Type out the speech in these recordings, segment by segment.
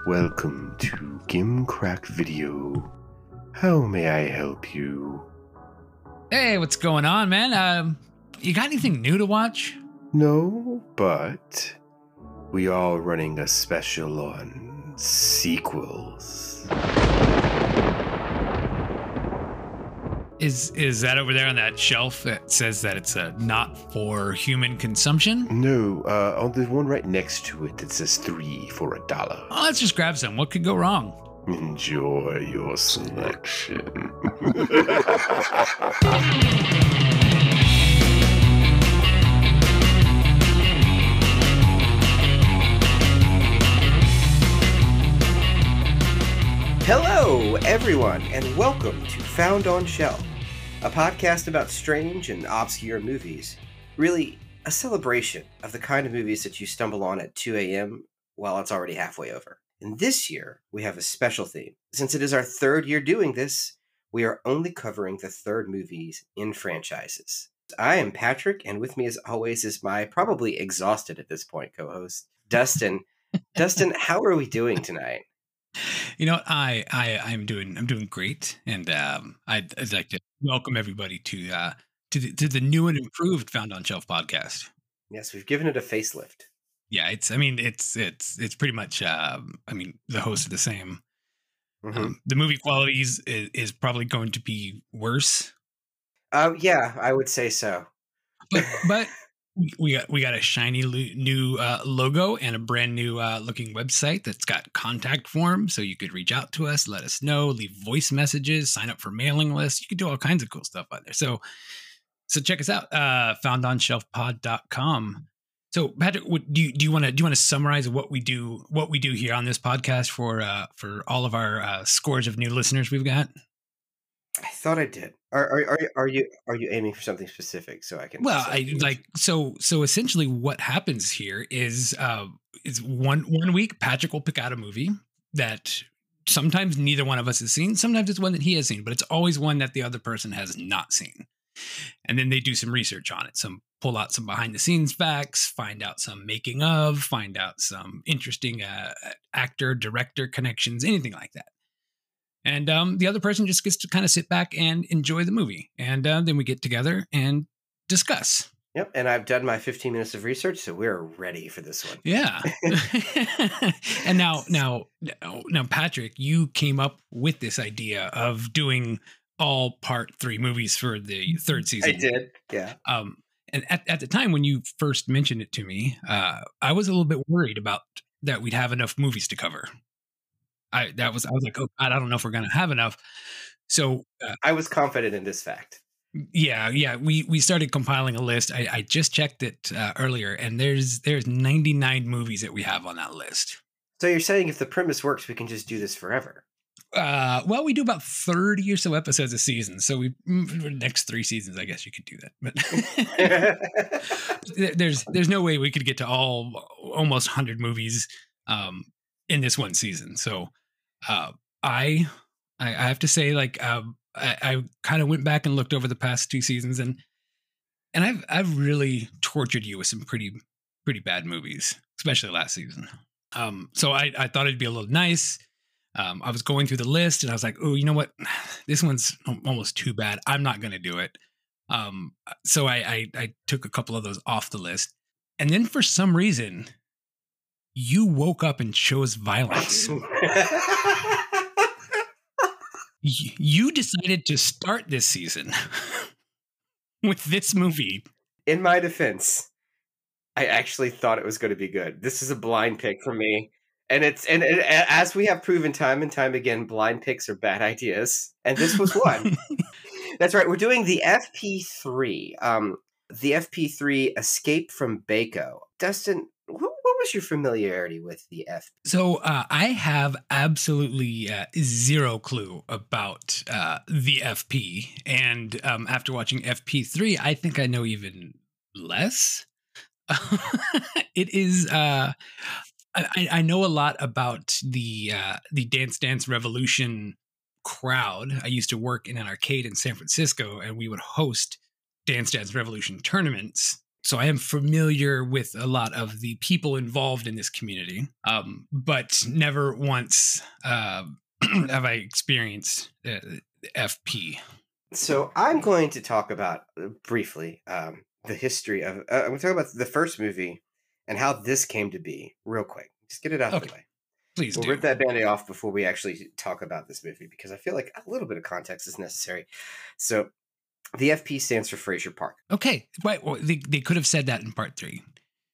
Welcome to Gimcrack Video. How may I help you? Hey, what's going on, man? You got anything new to watch? No, but we are running a special on sequels. Is that over there on that shelf that says that it's not for human consumption? No, on the one right next to it, it says 3 for $1. Oh, let's just grab some. What could go wrong? Enjoy your selection. Hello, everyone, and welcome to Found on Shelf, a podcast about strange and obscure movies. Really, a celebration of the kind of movies that you stumble on at 2 a.m. while it's already halfway over. And this year, we have a special theme. Since it is our third year doing this, we are only covering the third movies in franchises. I am Patrick, and with me as always is my probably exhausted at this point co-host, Dustin. Dustin, how are we doing tonight? You know, I'm doing great, and I'd like to welcome everybody to the new and improved Found on Shelf podcast. Yes, we've given it a facelift. Yeah, it's pretty much. The hosts are the same. Mm-hmm. The movie quality is probably going to be worse. Yeah, I would say so. But we got a shiny new logo and a brand new looking website that's got contact forms, so you could reach out to us, let us know, leave voice messages, sign up for mailing lists. You can do all kinds of cool stuff on there. So check us out, foundonshelfpod.com. So Patrick, do you want to summarize what we do here on this podcast for all of our scores of new listeners we've got? I thought I did. Are you aiming for something specific so I can? Well, so essentially what happens here is one week Patrick will pick out a movie that sometimes neither one of us has seen. Sometimes it's one that he has seen, but it's always one that the other person has not seen. And then they do some research on it. Pull out some behind the scenes facts, find out some making of, find out some interesting actor director connections, anything like that. And the other person just gets to kind of sit back and enjoy the movie. And then we get together and discuss. Yep. And I've done my 15 minutes of research, so we're ready for this one. Yeah. And now, Patrick, you came up with this idea of doing all part 3 movies for the third season. I did. Yeah. And at the time when you first mentioned it to me, I was a little bit worried about that we'd have enough movies to cover. I was like, oh God, I don't know if we're going to have enough. So I was confident in this fact. Yeah. We started compiling a list. I just checked it earlier, and there's 99 movies that we have on that list. So you're saying if the premise works, we can just do this forever? Well, we do about 30 or so episodes a season. So next 3 seasons, I guess you could do that. But there's no way we could get to almost 100 movies in this one season. So I have to say, like, I kind of went back and looked over the past 2 seasons, and I've really tortured you with some pretty bad movies, especially last season. So I thought it'd be a little nice. I was going through the list and I was like, oh, you know what? This one's almost too bad. I'm not going to do it. So I took a couple of those off the list. And then for some reason, you woke up and chose violence. You decided to start this season with this movie. In my defense, I actually thought it was going to be good. This is a blind pick for me. And as we have proven time and time again, blind picks are bad ideas. And this was one. That's right. We're doing the FP3. The FP3 Escape from Baco. Dustin, what was your familiarity with the FP? So I have absolutely zero clue about the FP. And after watching FP3, I think I know even less. It is... I know a lot about the Dance Dance Revolution crowd. I used to work in an arcade in San Francisco, and we would host Dance Dance Revolution tournaments. So I am familiar with a lot of the people involved in this community, but never once have I experienced FP. So I'm going to talk about briefly the history of. I'm going to talk about the first movie and how this came to be, real quick. Just get it out of the way. Please We'll do. rip that Band-Aid off before we actually talk about this movie, because I feel like a little bit of context is necessary. So the FP stands for Fraser Park. Okay, right. Well, they could have said that in part 3.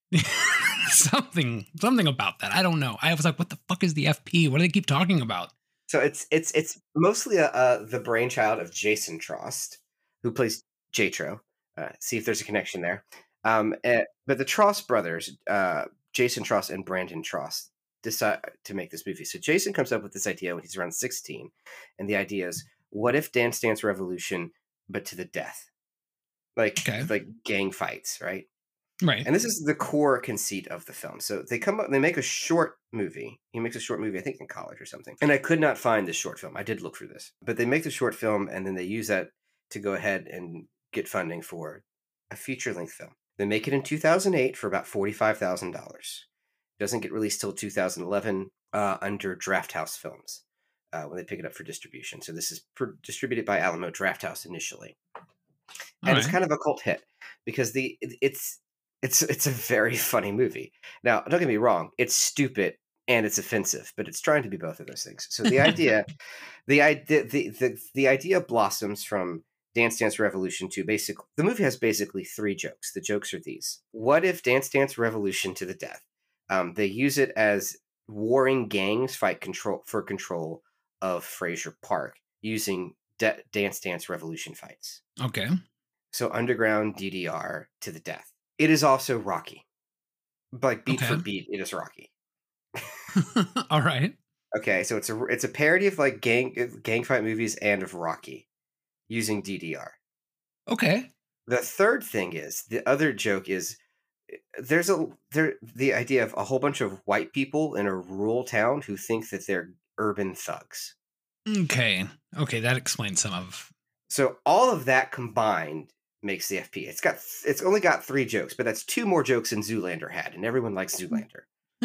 something about that. I don't know. I was like, what the fuck is the FP? What do they keep talking about? So it's mostly the brainchild of Jason Trost, who plays Jatro. See if there's a connection there. But the Trost brothers, Jason Trost and Brandon Trost, decide to make this movie. So Jason comes up with this idea when he's around 16, and the idea is, what if Dance Dance Revolution, but to the death, like gang fights, right? Right. And this is the core conceit of the film. So they make a short movie. He makes a short movie, I think in college or something. And I could not find this short film. I did look for this, but they make the short film, and then they use that to go ahead and get funding for a feature-length film. They make it in 2008 for about $45,000. Doesn't get released till 2011 under Drafthouse Films when they pick it up for distribution. So this is distributed by Alamo Drafthouse initially, and it's kind of a cult hit because it's a very funny movie. Now, don't get me wrong; it's stupid and it's offensive, but it's trying to be both of those things. So the idea, the idea blossoms from Dance Dance Revolution to the movie has basically 3 jokes. The jokes are these: what if Dance Dance Revolution to the death? They use it as warring gangs fight for control of Fraser Park using Dance Dance Revolution fights. Okay. So underground DDR to the death. It is also Rocky. Like beat for beat, it is Rocky. All right. Okay, so it's a parody of like gang fight movies and of Rocky using DDR. Okay. The third thing is, the other joke is, the idea of a whole bunch of white people in a rural town who think that they're urban thugs. Okay, that explains some of. So all of that combined makes the FP. It's only got 3 jokes, but that's 2 more jokes than Zoolander had, and everyone likes Zoolander.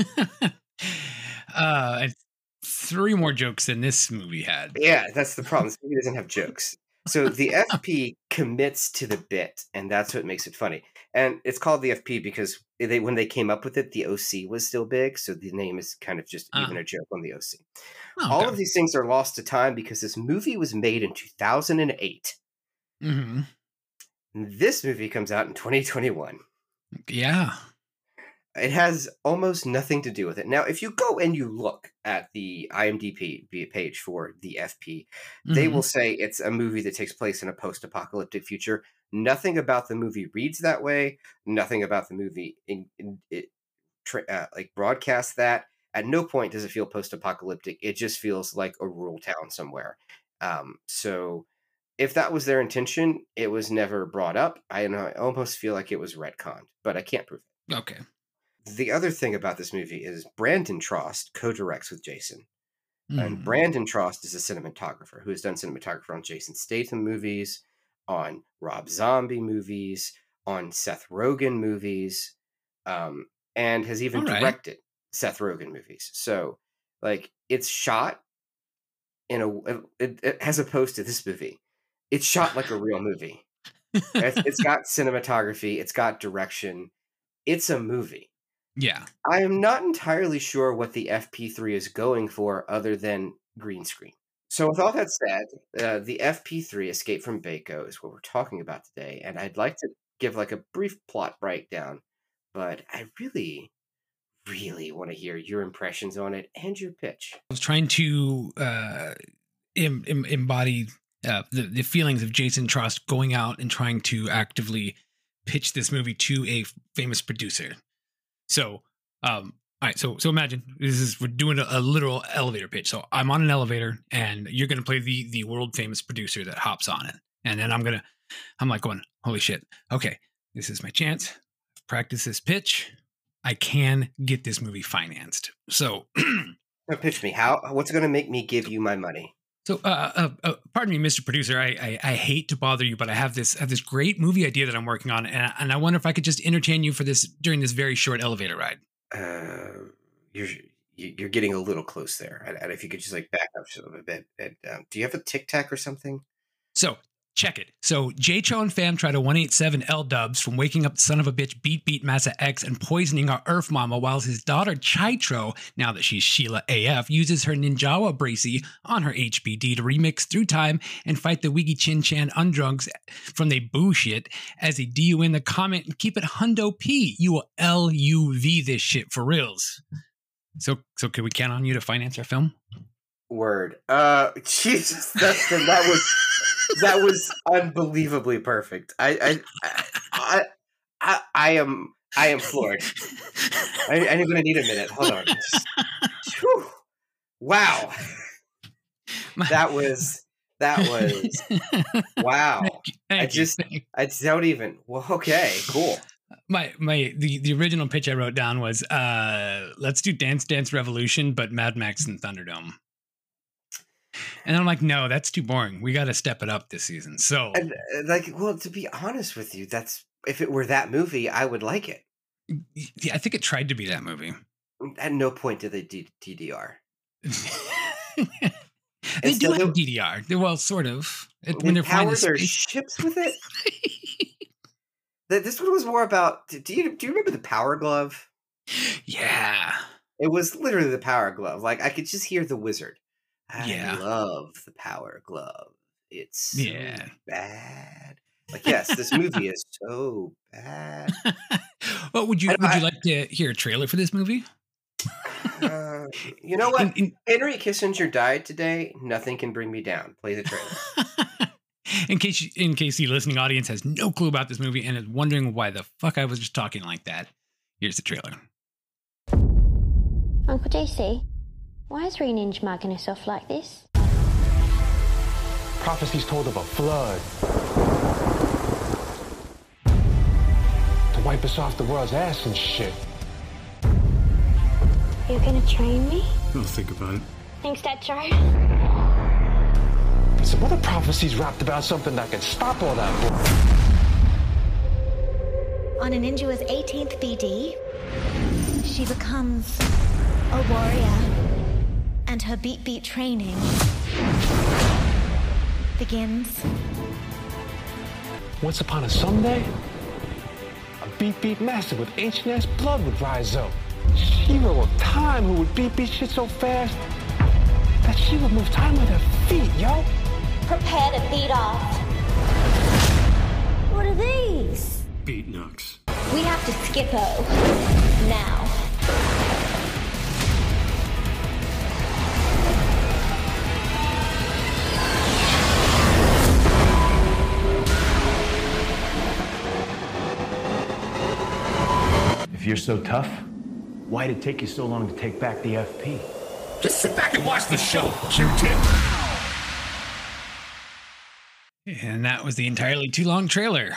And 3 more jokes than this movie had. Yeah, that's the problem. This movie doesn't have jokes. So the FP commits to the bit, and that's what makes it funny. And it's called the FP because when they came up with it, the OC was still big, so the name is kind of just even a joke on the OC. Oh, All of these things are lost to time because this movie was made in 2008. Mm-hmm. This movie comes out in 2021. Yeah. It has almost nothing to do with it. Now, if you go and you look at the IMDb page for the FP, they will say it's a movie that takes place in a post-apocalyptic future. Nothing about the movie reads that way. Nothing about the movie broadcasts that. At no point does it feel post-apocalyptic. It just feels like a rural town somewhere. So if that was their intention, it was never brought up. I almost feel like it was retconned, but I can't prove it. Okay. The other thing about this movie is Brandon Trost co-directs with Jason. And Brandon Trost is a cinematographer who has done cinematography on Jason Statham movies, on Rob Zombie movies, on Seth Rogen movies, and has even directed Seth Rogen movies. So, like, it's shot as opposed to this movie, it's shot like a real movie. It's got cinematography, it's got direction. It's a movie. Yeah. I am not entirely sure what the FP3 is going for other than green screen. So with all that said, the FP3 Escape from Baco is what we're talking about today. And I'd like to give like a brief plot breakdown, but I really, really want to hear your impressions on it and your pitch. I was trying to embody the feelings of Jason Trost going out and trying to actively pitch this movie to a famous producer. So, all right. So imagine we're doing a literal elevator pitch. So I'm on an elevator, and you're going to play the world famous producer that hops on it, and then I'm like going, holy shit. Okay, this is my chance. I've practiced this pitch. I can get this movie financed. So, pitch me. What's going to make me give you my money? So, pardon me, Mr. Producer. I hate to bother you, but I have this great movie idea that I'm working on, and I wonder if I could just entertain you for this during this very short elevator ride. You're getting a little close there, and if you could just like back up just a little bit. And, do you have a Tic Tac or something? So check it. So J-Cho and fam try to 187 L-Dubs from waking up the son of a bitch Beat Massa X and poisoning our Earth Mama, while his daughter Chitro, now that she's Sheila AF, uses her Ninjawa Bracy on her HBD to remix through time and fight the Wiggy Chin Chan undrunks from they bullshit as they do in the comment and keep it Hundo P. You will LUV this shit for reals. So can we count on you to finance our film? Word. Jesus, that was unbelievably perfect. I am floored. I'm gonna need a minute. Hold on. Wow. That was wow. I don't even. Well, okay, cool. The original pitch I wrote down was let's do Dance Dance Revolution, but Mad Max and Thunderdome. And I'm like, no, that's too boring. We got to step it up this season. So, and well, to be honest with you, that's if it were that movie, I would like it. Yeah, I think it tried to be that movie. At no point did they DDR. They do have DDR. Well, sort of. When they power their ships with it. This one was more about. Do you remember the Power Glove? Yeah, it was literally the Power Glove. Like I could just hear the wizard. I love the Power Glove. It's so bad. Like, yes, this movie is so bad. Well, would you like to hear a trailer for this movie? You know what? Henry Kissinger died today. Nothing can bring me down. Play the trailer. In case the listening audience has no clue about this movie and is wondering why the fuck I was just talking like that, here's the trailer. Uncle JC, why is Ninja mugging us off like this? Prophecies told of a flood to wipe us off the world's ass and shit. You're gonna train me? I'll think about it. Thanks, Dad. Sorry. Some other prophecies rapped about something that could stop all that bull. On a Ninja's 18th BD, she becomes a warrior, and her beat training begins. Once upon a Sunday, a beat master with ancient ass blood would rise up. Hero of time who would beat shit so fast that she would move time with her feet, yo. Prepare to beat off. What are these? Beat Nux. We have to skip-o now. If you're so tough, why did it take you so long to take back the FP? Just sit back and watch the show, Q-tip. And that was the entirely too long trailer.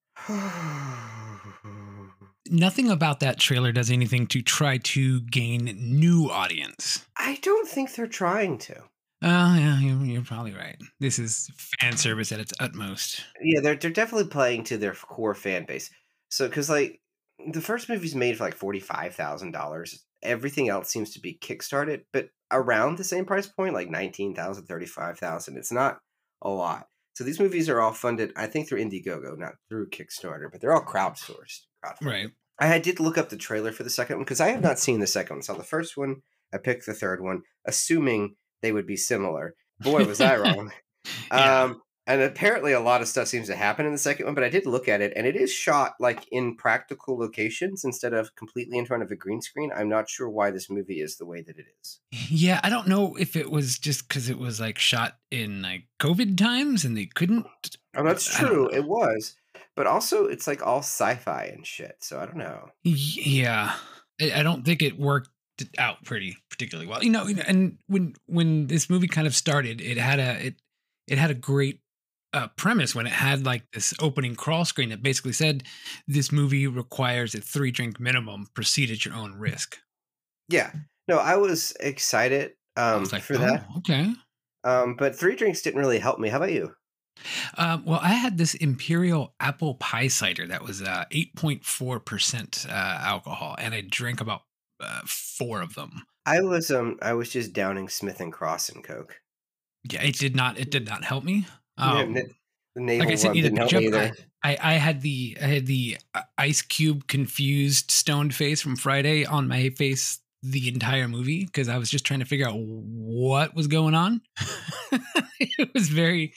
Nothing about that trailer does anything to try to gain new audience. I don't think they're trying to. Yeah, you're probably right. This is fan service at its utmost. Yeah, they're definitely playing to their core fan base. So, because like the first movie's made for like $45,000. Everything else seems to be kickstarted, but around the same price point, like $19,000, $35,000. It's not a lot. So these movies are all funded, I think, through Indiegogo, not through Kickstarter, but they're all crowdsourced. Right. I did look up the trailer for the second one because I have not seen the second one. I saw the first one. I picked the third one, assuming they would be similar. Boy, was I wrong. Yeah. And apparently a lot of stuff seems to happen in the second one, but I did look at it, and it is shot like in practical locations instead of completely in front of a green screen. I'm not sure why this movie is the way that it is. Yeah, I don't know if it was just because it was like shot in like COVID times and they couldn't. Oh, that's true. It was. But also it's like all sci-fi and shit, so I don't know. Yeah. I don't think it worked out particularly well. You know, and when this movie kind of started, it had a great premise when it had like this opening crawl screen that basically said this movie requires a 3-drink minimum, proceed at your own risk. Yeah. No, I was excited for that. Okay. But 3 drinks didn't really help me. How about you? Well, I had this Imperial apple pie cider that was 8.4% alcohol, and I drank about 4 of them. I was just downing Smith and Cross and Coke. Yeah, it did not help me. The naval Like I said, rum either didn't help me either. I had the Ice Cube confused stoned face from Friday on my face the entire movie because I was just trying to figure out what was going on. It was very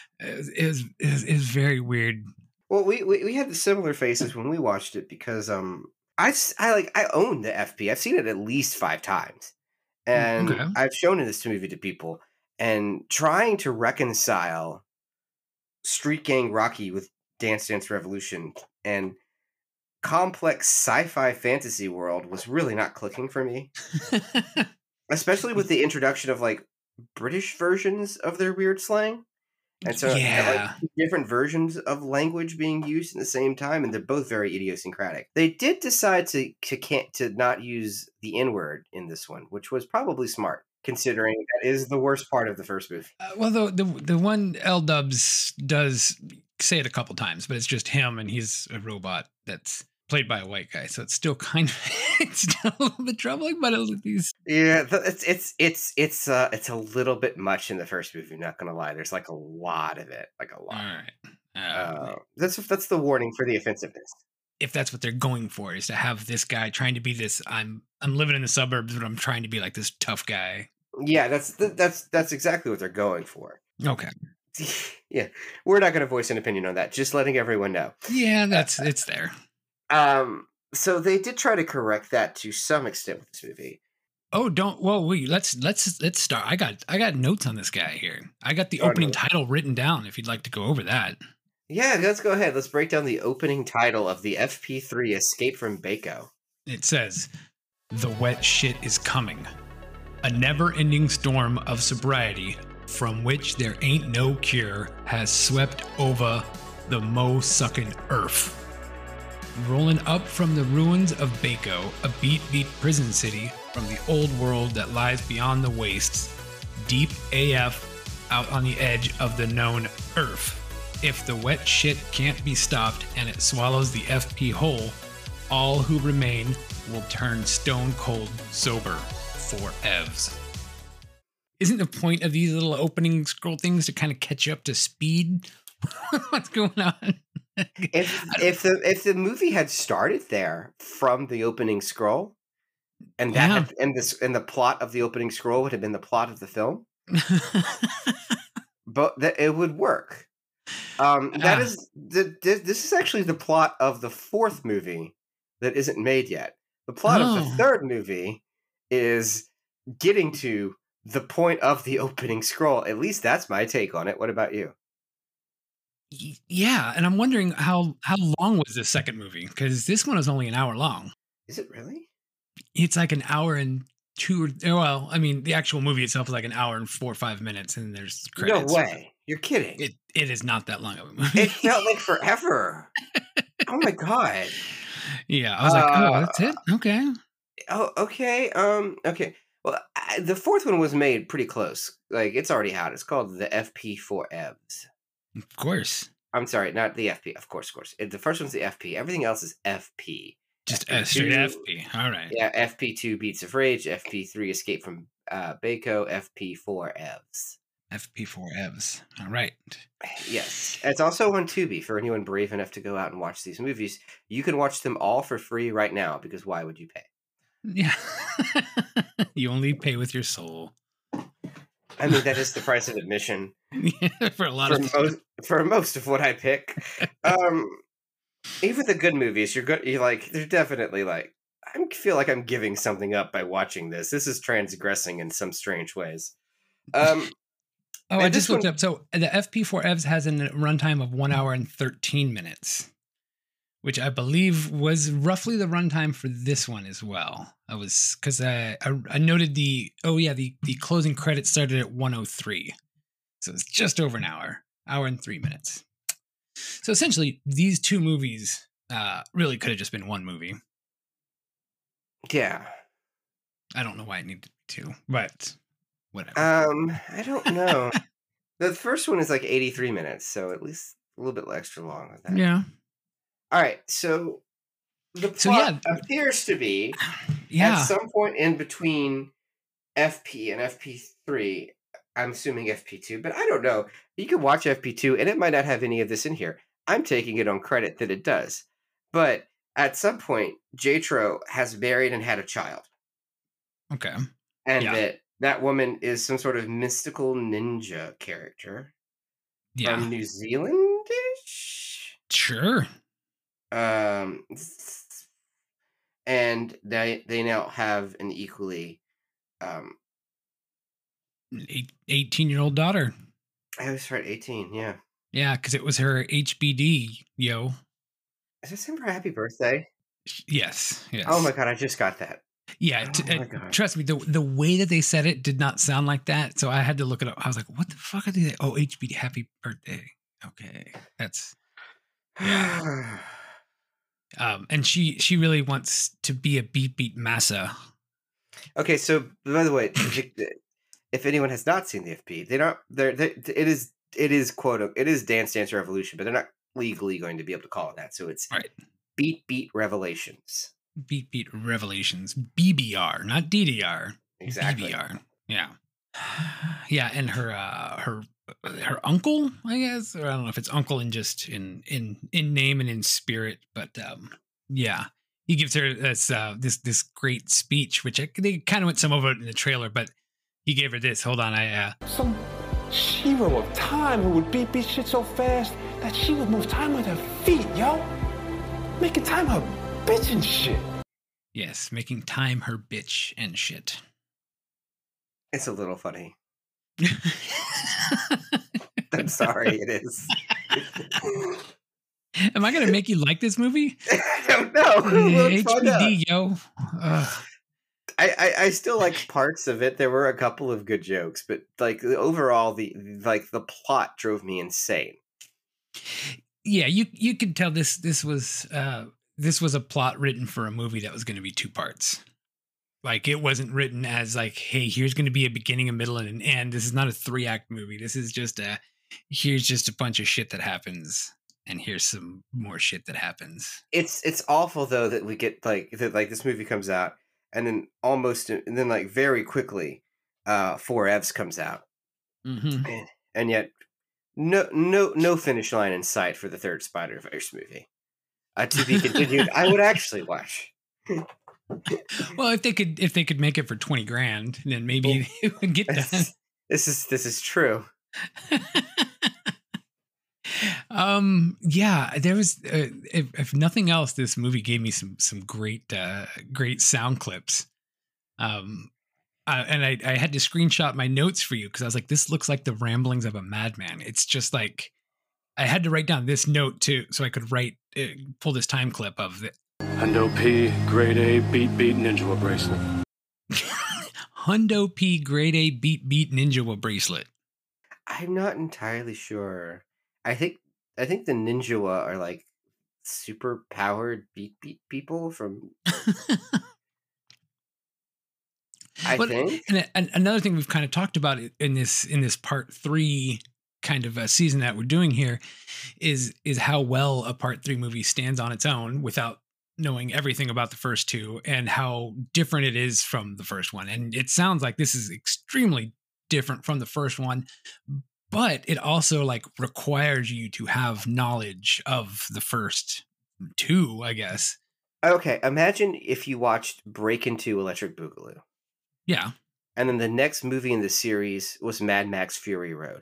weird. Well, we had the similar faces when we watched it because I own the FP. I've seen it at least 5 times, and Okay. I've shown this movie to people. And trying to reconcile Street Gang Rocky with Dance Dance Revolution and complex sci-fi fantasy world was really not clicking for me, especially with the introduction of like British versions of their weird slang. And so Yeah. like different versions of language being used at the same time, and they're both very idiosyncratic. They did decide to not use the N-word in this one, which was probably smart, considering that is the worst part of the first movie. Well, the one L-Dubs does say it a couple times, but it's just him, and he's a robot that's played by a white guy, so it's still kind of it's still a little bit troubling. But at least It's a little bit much in the first movie. Not gonna lie, there's like a lot of it, like a all lot. right. That's the warning for the offensiveness. If that's what they're going for, is to have this guy trying to be this, I'm living in the suburbs, but I'm trying to be like this tough guy. Yeah, that's exactly what they're going for. Okay. Yeah, we're not gonna voice an opinion on that. Just letting everyone know. Yeah, it's there. So they did try to correct that to some extent with this movie. Oh, wait. Let's start. I got notes on this guy here. I got the opening title written down. If you'd like to go over that. Yeah, let's go ahead. Let's break down the opening title of the FP3 Escape from Baco. It says, "The wet shit is coming. A never-ending storm of sobriety from which there ain't no cure has swept over the mo-sucking earth. Rolling up from the ruins of Baco, a beat prison city from the old world that lies beyond the wastes, deep AF out on the edge of the known earth. If the wet shit can't be stopped and it swallows the FP whole, all who remain will turn stone cold sober for evs." Isn't the point of these little opening scroll things to kind of catch you up to speed? What's going on? If the movie had started there from the opening scroll, and that and the plot of the opening scroll would have been the plot of the film, but it would work. This is actually the plot of the 4th movie that isn't made yet. The plot of the 3rd movie is getting to the point of the opening scroll. At least that's my take on it. What about you? Yeah, and I'm wondering how long was this second movie? Because this one is only an hour long. Is it really? It's like an hour and 2. Well, I mean, the actual movie itself is like an hour and 4 or 5 minutes, and there's credits. No way! You're kidding. It is not that long of a movie. It felt like forever. Oh my god. Yeah, I was like, oh, that's it. Okay. Oh, okay. Okay. Well, the 4th one was made pretty close. Like, it's already out. It's called the FP4Evs. Of course. I'm sorry, not the FP. Of course. The first one's the FP. Everything else is FP. Just straight FP. All right. Yeah, FP2 Beats of Rage, FP3 Escape from Baco, FP4Evs. FP4Evs. All right. Yes. It's also on Tubi for anyone brave enough to go out and watch these movies. You can watch them all for free right now, because why would you pay? Yeah. You only pay with your soul. I mean, that is the price of admission. Yeah, for a lot of for most of what I pick. Even the good movies, you're like, they're definitely like, I feel like I'm giving something up by watching this. This is transgressing in some strange ways. I just looked up. So the FP4Evs has a runtime of 1 hour and 13 minutes, which I believe was roughly the runtime for this one as well. Because I noted the closing credits started at 1:03, so it's just over an hour and 3 minutes. So essentially, these 2 movies really could have just been one movie. Yeah, I don't know why it needed to be 2, but whatever. I don't know. The first one is like 83 minutes, so at least a little bit extra long with that. Yeah. All right, so the plot appears to be at some point in between FP and FP3. I'm assuming FP2, but I don't know. You can watch FP2, and it might not have any of this in here. I'm taking it on credit that it does. But at some point, Jatro has married and had a child. Okay. And that woman is some sort of mystical ninja character. From New Zealand-ish? Sure. And they now have an equally 18-year-old daughter. I was right, 18, yeah. Yeah, because it was her HBD, yo. Is this him for happy birthday? Yes. Oh my god, I just got that. Yeah, trust me, the way that they said it did not sound like that, so I had to look it up. I was like, what the fuck are they? Oh, HBD, happy birthday. Okay, that's... Yeah. And she really wants to be a beat massa. Okay, so by the way, if anyone has not seen the FP, it is Dance Dance Revolution, but they're not legally going to be able to call it that. So it's Beat Revelations. Beat Revelations. BBR, not DDR. Exactly. BBR. Yeah. Yeah, and her uncle, I guess, or I don't know if it's uncle in just in name and in spirit, but yeah, he gives her this great speech, which they kind of went some over it in the trailer, but he gave her this. Hold on, some hero of time who would beat shit so fast that she would move time with her feet, yo, making time her bitch and shit. Yes, making time her bitch and shit. It's a little funny. I'm sorry, it is. Am I gonna make you like this movie? I don't know. HBD, yo. I still like parts of it. There were a couple of good jokes, but like overall, the plot drove me insane. Yeah, you could tell this was a plot written for a movie that was going to be 2 parts. Like, it wasn't written as like, hey, here's going to be a beginning, a middle, and an end. This is not a 3-act movie. This is just here's just a bunch of shit that happens, and here's some more shit that happens. It's awful though that we get like this movie comes out, and then like very quickly, 4Fs comes out, and yet no finish line in sight for the 3rd Spider-Verse movie. To be continued. I would actually watch. Well, if they could make it for $20,000, then maybe it would get done. This is true. Yeah, there was if nothing else, this movie gave me some great sound clips. And I had to screenshot my notes for you because I was like, this looks like the ramblings of a madman. It's just like I had to write down this note too, so I could pull this time clip of it. Hundo P, grade A, beat Ninja bracelet. Hundo P, grade A, beat Ninja bracelet. I'm not entirely sure. I think the Ninja are like super powered beat people from. I think. And another thing we've kind of talked about in this part 3 kind of a season that we're doing here is how well a part 3 movie stands on its own without knowing everything about the first 2 and how different it is from the first one. And it sounds like this is extremely different from the first one, but it also like requires you to have knowledge of the first 2, I guess. Okay, imagine if you watched Breakin' 2 Electric Boogaloo. Yeah. And then the next movie in the series was Mad Max Fury Road.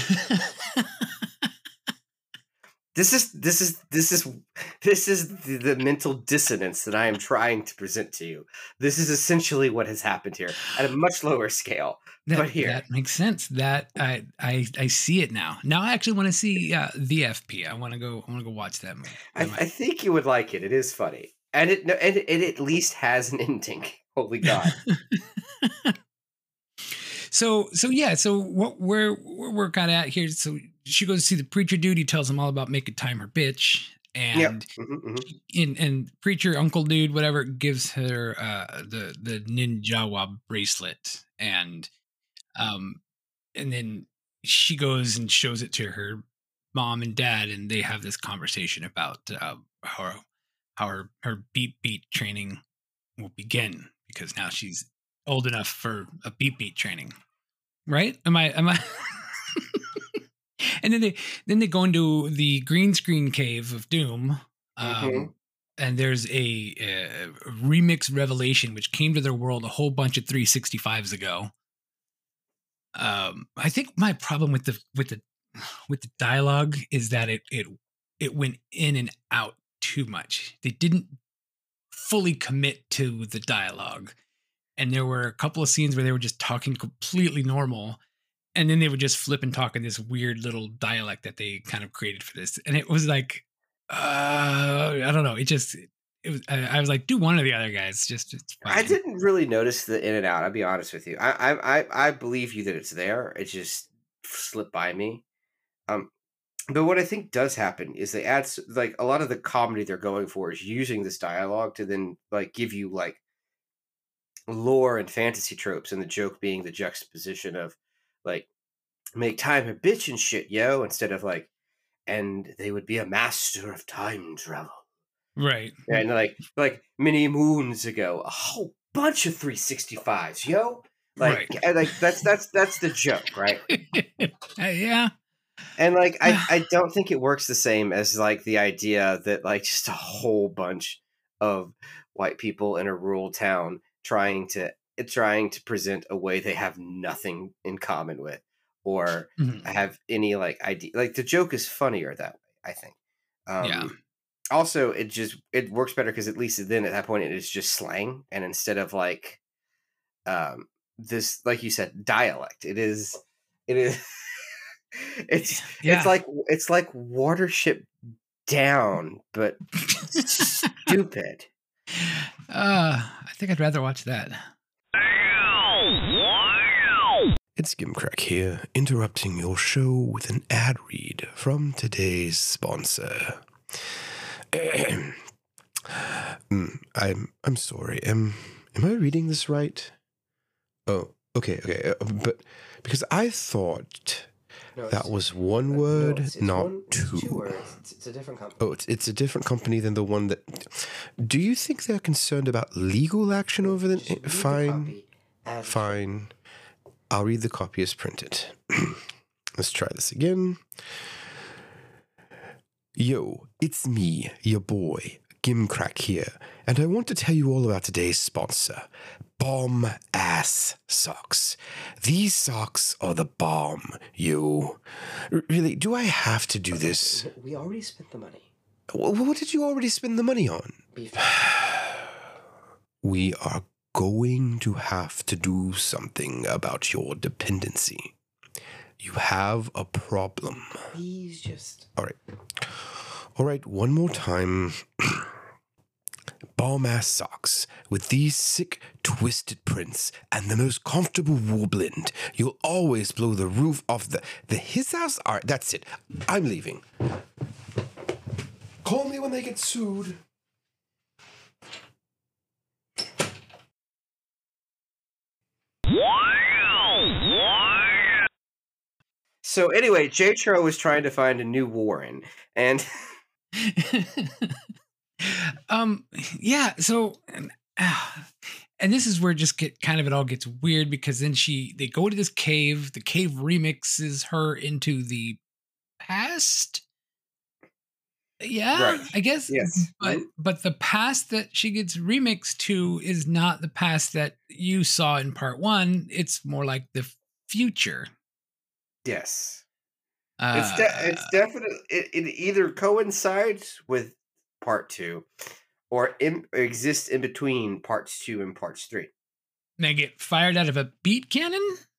This is the mental dissonance that I am trying to present to you. This is essentially what has happened here at a much lower scale. That makes sense. That I see it now. Now I actually want to see the FP. I want to go watch that movie. I think you would like it. It is funny, and it at least has an ending. Holy God. So what we're kind of at here. So she goes to see the preacher dude. He tells him all about making time her bitch, and and preacher uncle dude, whatever, gives her the ninjawa bracelet, and And then she goes and shows it to her mom and dad, and they have this conversation about how her beat training will begin, because now she's old enough for a beat training, right? Am I And then they go into the green screen cave of Doom, and there's a remix revelation which came to their world a whole bunch of 365s ago. I think my problem with the dialogue is that it went in and out too much. They didn't fully commit to the dialogue, and there were a couple of scenes where they were just talking completely normal, and then they would just flip and talk in this weird little dialect that they kind of created for this, and it was like, I don't know. I was like, do one of the other guys. It's fine. I didn't really notice the in and out. I'll be honest with you. I believe you that it's there. It just slipped by me. But what I think does happen is they add, like, a lot of the comedy they're going for is using this dialogue to then, like, give you, like, lore and fantasy tropes, and the joke being the juxtaposition of, like, make time a bitch and shit, yo, instead of, like, and they would be a master of time travel. Right. And like many moons ago, a whole bunch of 365s, yo. Like, right. And like that's the joke, right? Yeah. And like I don't think it works the same as like the idea that like just a whole bunch of white people in a rural town trying to present a way they have nothing in common with, or have any like idea. Like the joke is funnier that way, I think. Yeah. Also, it works better because at least then at that point it is just slang, and instead of like this, like you said, dialect. It's like Watership Down, but stupid. I think I'd rather watch that. It's Gimcrack here, interrupting your show with an ad read from today's sponsor. I'm sorry. Am I reading this right? Oh, okay. But because I thought that was one word, it's not two. Two words. It's a different company. Oh, it's a different company than the one that. Do you think they're concerned about legal action over the? Fine. I'll read the copy as printed. Let's try this again. Yo, it's me, your boy, Gimcrack here, and I want to tell you all about today's sponsor, Bomb Ass Socks. These socks are the bomb, yo. Really, do I have to do this? We already spent the money. What did you already spend the money on? Beef. We are going to have to do something about your dependency. You have a problem. Please just... All right, one more time. Bomb-ass socks with these sick, twisted prints and the most comfortable wool blend. You'll always blow the roof off his house. All right, that's it. I'm leaving. Call me when they get sued. So anyway, J-Tro was trying to find a new Warren, and yeah. So, and this is where it all gets weird, because then they go to this cave. The cave remixes her into the past. Yeah, right. I guess. Yes. But the past that she gets remixed to is not the past that you saw in part one. It's more like the future. Yes. It's definitely it either coincides with part two or exists in between parts 2 and parts 3. They get fired out of a beat cannon?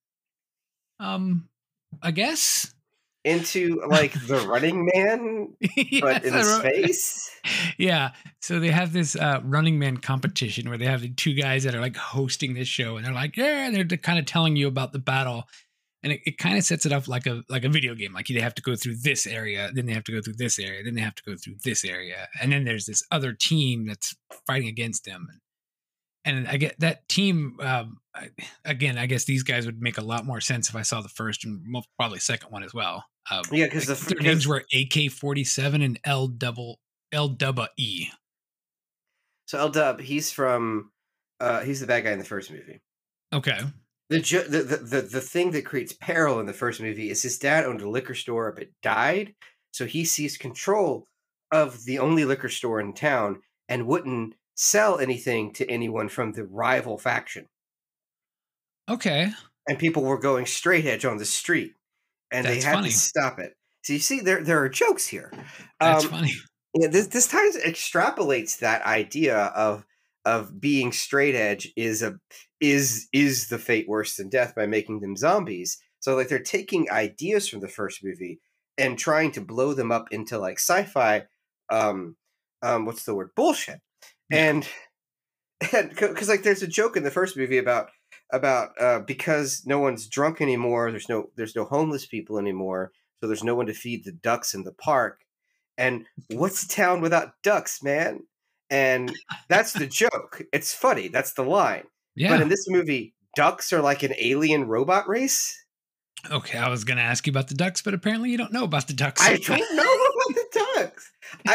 I guess. Into like the Running Man, but in space. Yeah. So they have this Running Man competition where they have the two guys that are like hosting this show, and they're like, yeah, they're kind of telling you about the battle. And it kind of sets it up like a video game. Like they have to go through this area, then they have to go through this area, then they have to go through this area. And then there's this other team that's fighting against them. And I get that team. Again, I guess these guys would make a lot more sense if I saw the first and probably second one as well. Yeah, because their names were AK-47 and L-double-E. So L-Dub, he's from he's the bad guy in the first movie. Okay. The thing that creates peril in the first movie is his dad owned a liquor store but died, so he seized control of the only liquor store in town and wouldn't sell anything to anyone from the rival faction. Okay. And people were going straight edge on the street, and they had to stop it. So you see, there are jokes here. That's funny. Yeah, this time extrapolates that idea of being straight edge is the fate worse than death by making them zombies. So like they're taking ideas from the first movie and trying to blow them up into like sci-fi what's the word, bullshit. And because like there's a joke in the first movie about because no one's drunk anymore, there's no homeless people anymore, so there's no one to feed the ducks in the park. And what's a town without ducks, man? And that's the joke. It's funny. That's the line. Yeah. But in this movie, ducks are like an alien robot race. Okay, I was going to ask you about the ducks, but apparently you don't know about the ducks. I don't know about the ducks.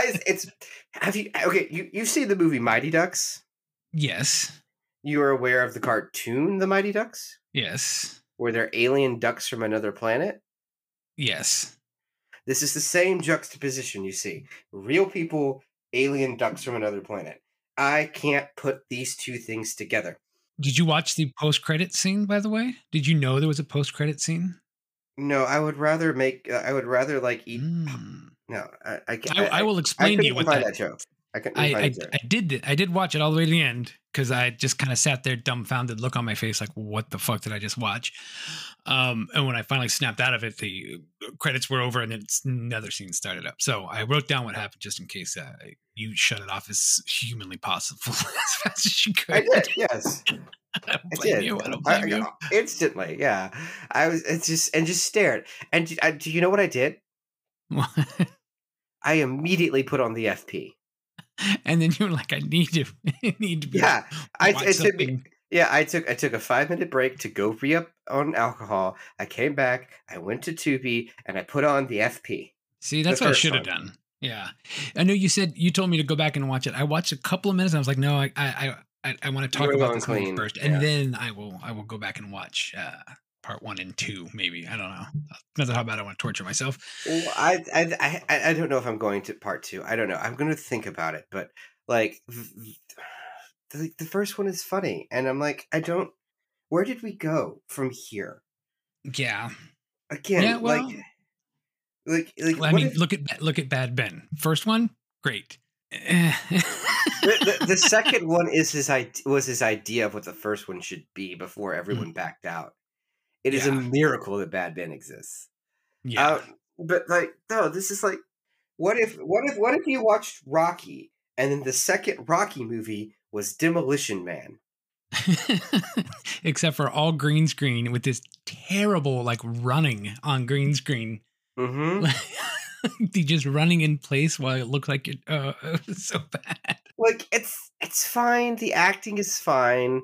You've seen the movie Mighty Ducks? Yes. You are aware of the cartoon The Mighty Ducks? Yes. Were there alien ducks from another planet? Yes. This is the same juxtaposition you see. Real people, alien ducks from another planet. I can't put these two things together. Did you watch the post-credit scene, by the way? Did you know there was a post-credit scene? No, I would rather eat. No, I will explain to you what that joke. I did watch it all the way to the end because I just kind of sat there dumbfounded, look on my face like, what the fuck did I just watch? And when I finally snapped out of it, the credits were over and then another scene started up. So I wrote down what happened just in case you shut it off as humanly possible as fast as you could. I did, yes. I don't blame you. Instantly, yeah. Just stared. And do you know what I did? What? I immediately put on the FP. And then you were like, I need to be. Yeah, I took a 5-minute break to go re-up on alcohol. I came back, I went to Tubi, and I put on the FP. See, that's what I should have done. Yeah, I know you told me to go back and watch it. I watched a couple of minutes. And I was like, no, I want to talk about this movie first, and then I will go back and watch part 1 and 2. Maybe, I don't know. Depends on how bad I want to torture myself. Well, I don't know if I'm going to part 2. I don't know. I'm going to think about it, but like the first one is funny, and I'm like, where did we go from here? Yeah. Again, yeah, well, I mean, look at Bad Ben. First one, great. the second one was his idea of what the first one should be before everyone backed out. It is a miracle that Bad Ben exists. Yeah, but like, no, this is like, what if you watched Rocky and then the second Rocky movie was Demolition Man? Except for all green screen with this terrible like running on green screen. Mm-hmm. Just running in place while it looked like it was so bad. Like it's fine. The acting is fine.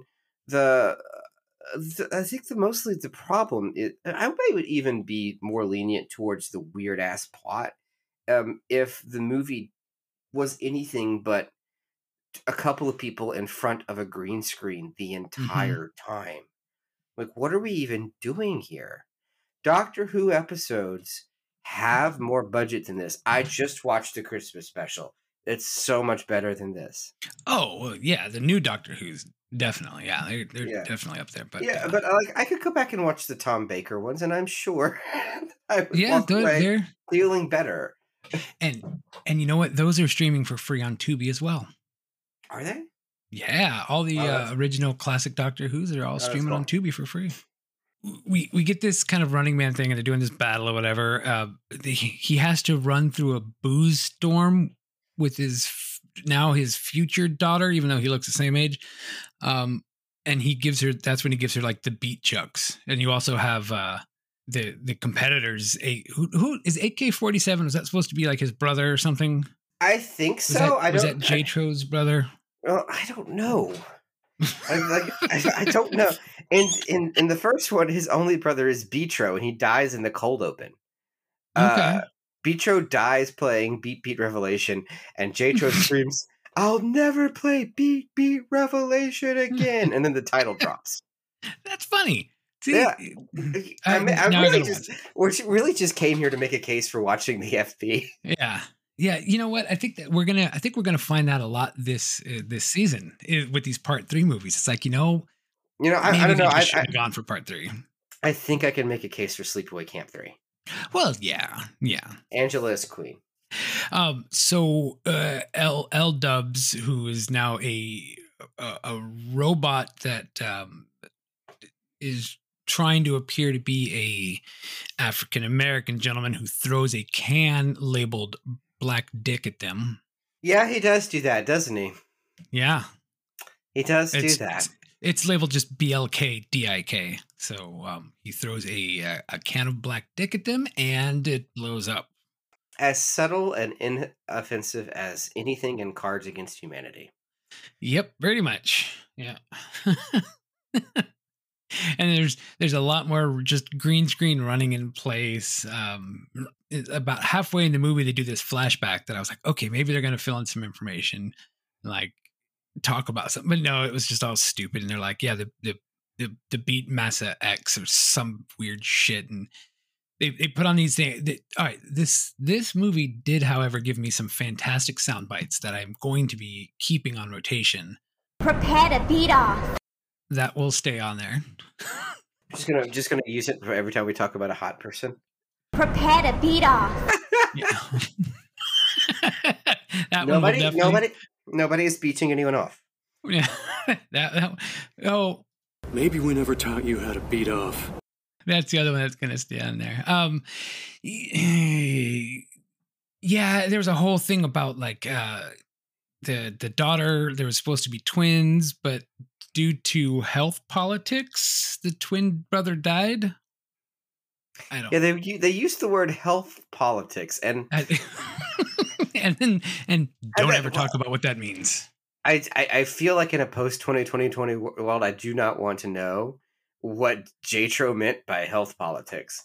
I think mostly the problem is I would even be more lenient towards the weird ass plot if the movie was anything but a couple of people in front of a green screen the entire time. Like, what are we even doing here? Doctor Who episodes have more budget than this. I just watched the Christmas special. It's so much better than this. Oh, well, yeah, the new Doctor Who's definitely, they're definitely up there. But but like I could go back and watch the Tom Baker ones, and I'm sure I would walk away they're feeling better. And you know what? Those are streaming for free on Tubi as well. Are they? Yeah, all the original classic Doctor Who's are all streaming on Tubi for free. We get this kind of Running Man thing, and they're doing this battle or whatever. He has to run through a booze storm with his future daughter, even though he looks the same age. And that's when he gives her like the beat chucks. And you also have the competitors. Who is AK-47? Was that supposed to be like his brother or something? I think so. Was that J-Tro's brother? Well, I don't know. I don't know. In the first one, his only brother is Beatro, and he dies in the cold open. Okay. Beatro dies playing Beat Beat Revelation, and Jatro screams, "I'll never play Beat Beat Revelation again!" And then the title drops. That's funny. See, Yeah, we really just came here to make a case for watching the FP. Yeah. Yeah, you know what? I think we're gonna find out a lot this season with these part 3 movies. It's like, I don't know. I should have gone for part 3. I think I can make a case for Sleepaway Camp 3. Well, yeah. Angela is queen. So L Dubs, who is now a robot that is trying to appear to be a African American gentleman who throws a can labeled black dick at them. Yeah, he does do that, doesn't he? Yeah. He does do that. It's labeled just BLK-DIK. So he throws a can of black dick at them and it blows up. As subtle and inoffensive as anything in Cards Against Humanity. Yep, pretty much. Yeah. And there's a lot more just green screen running in place. About halfway in the movie, they do this flashback that I was like, okay, maybe they're going to fill in some information, like talk about something. But no, it was just all stupid. And they're like, yeah, the Beat Massa X or some weird shit. And they put on these things. All right, this movie did, however, give me some fantastic sound bites that I'm going to be keeping on rotation. Prepare to beat off. That will stay on there. Just gonna use it for every time we talk about a hot person. Prepare to beat off. Nobody is beating anyone off. Yeah. Maybe we never taught you how to beat off. That's the other one that's gonna stay on there. Yeah, there was a whole thing about like the daughter. There was supposed to be twins, but due to health politics, the twin brother died. I don't. Yeah, they used the word health politics, and and don't ever talk about what that means. I feel like in a post 2020 world, I do not want to know what Jatro meant by health politics.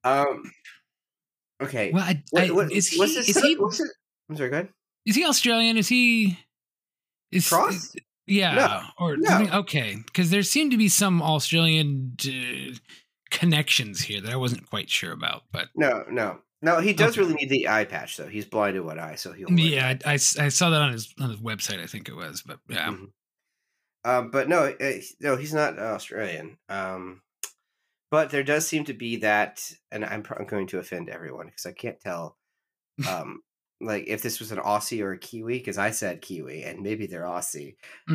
Okay. Well, is he? I'm sorry. Go ahead. Is he Australian? Is he? Frost? Yeah. No. Okay. Because there seemed to be some Australian connections here that I wasn't quite sure about. But no. He does really need the eye patch though. He's blind in one eye, so he'll. Yeah, I saw that on his website. I think it was, but yeah. Mm-hmm. But no, he's not Australian. But there does seem to be that, and I'm going to offend everyone because I can't tell. Like if this was an Aussie or a Kiwi, because I said Kiwi, and maybe they're Aussie,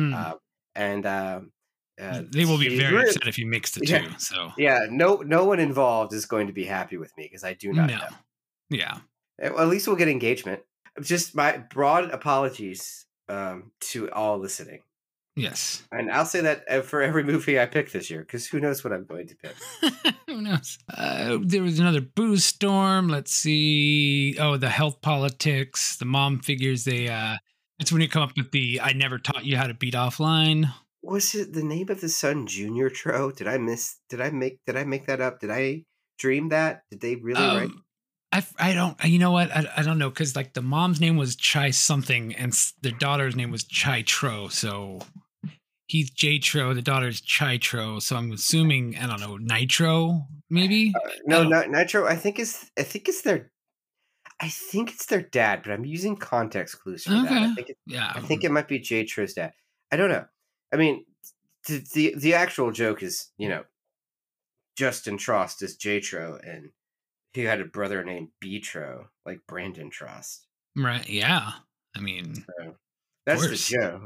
they will be very upset if you mix the two. So no one involved is going to be happy with me because I do not know. Yeah, well, at least we'll get engagement. Just my broad apologies to all listening. Yes, and I'll say that for every movie I pick this year, because who knows what I'm going to pick. Who knows? There was another booze storm. Let's see. Oh, the health politics. The mom figures it's when you come up with the "I never taught you how to beat off" line. Was it the name of the son Junior Tro? Did I make that up? Did I dream that? Did they really write? I don't. You know what? I don't know, because like the mom's name was Chai something, and the daughter's name was Chai Tro. So he's J-Tro, the daughter's Chai Tro. So I'm assuming, I don't know, Nitro maybe. No, not Nitro. I think it's their dad, but I'm using context clues for that. I think it might be J-Tro's dad. I don't know. I mean, the actual joke is, Justin Trost is J-Tro, and he had a brother named B-Tro, like Brandon Trost. Right, yeah. I mean... So, that's the joke.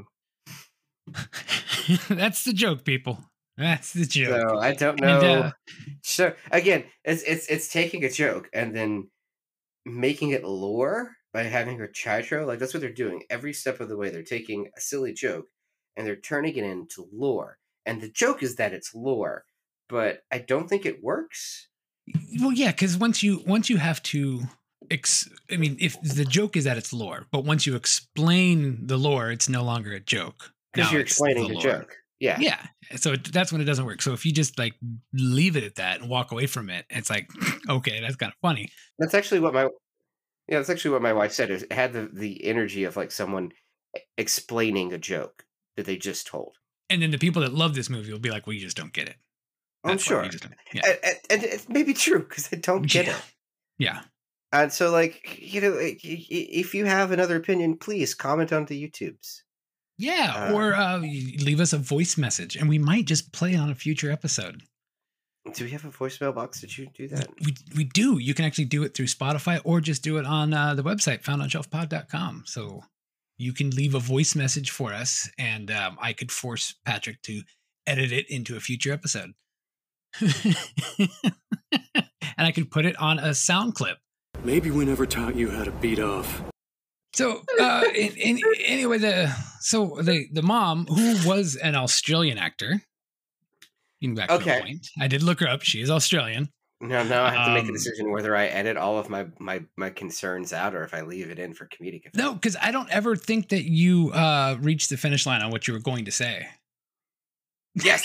That's the joke, people. That's the joke. So, I don't know. And, so, again, it's taking a joke and then making it lore by having her Chai-Tro. Like, that's what they're doing. Every step of the way, they're taking a silly joke and they're turning it into lore. And the joke is that it's lore, but I don't think it works. Well, yeah, because once you have to, if the joke is that it's lore, but once you explain the lore, it's no longer a joke. Because you're explaining the joke. Yeah. Yeah. So that's when it doesn't work. So if you just like leave it at that and walk away from it, it's like, okay, that's kind of funny. That's actually what my wife said. It had the energy of like someone explaining a joke that they just told. And then the people that love this movie will be like, well, you just don't get it. I'm sure. Yeah. And it may be true because I don't get it. Yeah. And so, like, if you have another opinion, please comment on the YouTubes. Yeah. Or leave us a voice message and we might just play it on a future episode. Do we have a voicemail box? Did you do that? We do. You can actually do it through Spotify or just do it on the website, foundonshelfpod.com. So you can leave a voice message for us and I could force Patrick to edit it into a future episode. And I could put it on a sound clip. Maybe we never taught you how to beat off. So anyway, the mom, who was an Australian actor, back to the point, I did look her up. She is Australian. Now I have to make a decision whether I edit all of my concerns out or if I leave it in for comedic effect. No, because I don't ever think that you reached the finish line on what you were going to say. Yes.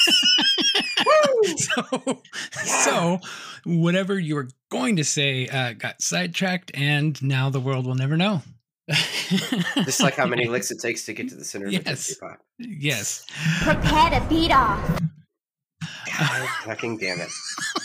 So whatever you were going to say got sidetracked, and now the world will never know. Just like how many licks it takes to get to the center of the Tootsie Pop. Yes. Prepare to beat off. God fucking damn it.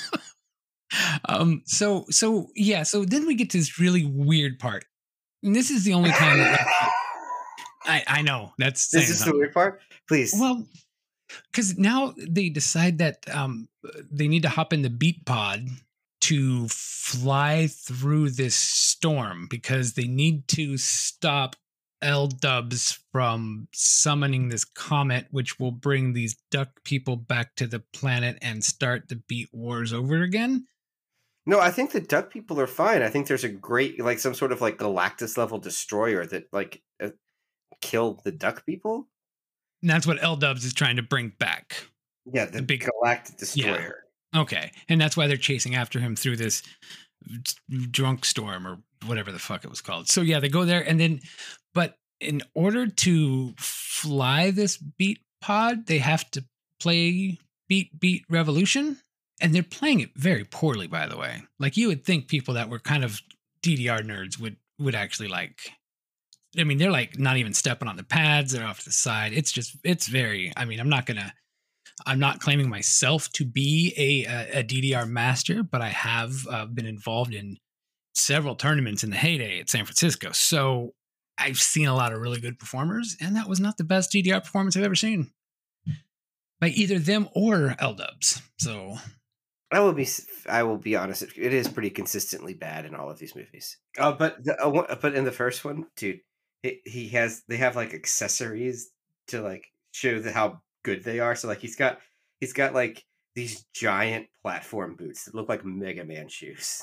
So then we get to this really weird part. And this is the only time that I know that's this is the weird part. Please. Well, because now they decide that they need to hop in the beat pod to fly through this storm because they need to stop L-Dubs from summoning this comet, which will bring these duck people back to the planet and start the beat wars over again. No, I think the duck people are fine. I think there's a great, like, some sort of like Galactus level destroyer that like killed the duck people. And that's what L-Dubs is trying to bring back. Yeah, the big Galactic destroyer. Yeah. Okay. And that's why they're chasing after him through this drunk storm or whatever the fuck it was called. So yeah, they go there and then, but in order to fly this beat pod, they have to play Beat Revolution. And they're playing it very poorly, by the way. Like you would think people that were kind of DDR nerds would actually like, I mean, they're like not even stepping on the pads. They're off to the side. It's very, I mean, I'm not claiming myself to be a DDR master, but I have been involved in several tournaments in the heyday at San Francisco. So I've seen a lot of really good performers, and that was not the best DDR performance I've ever seen by either them or L-Dubs. So I will be honest. It is pretty consistently bad in all of these movies. But in the first one, dude, they have like accessories to like show how good they are. So like he's got like these giant platform boots that look like Mega Man shoes.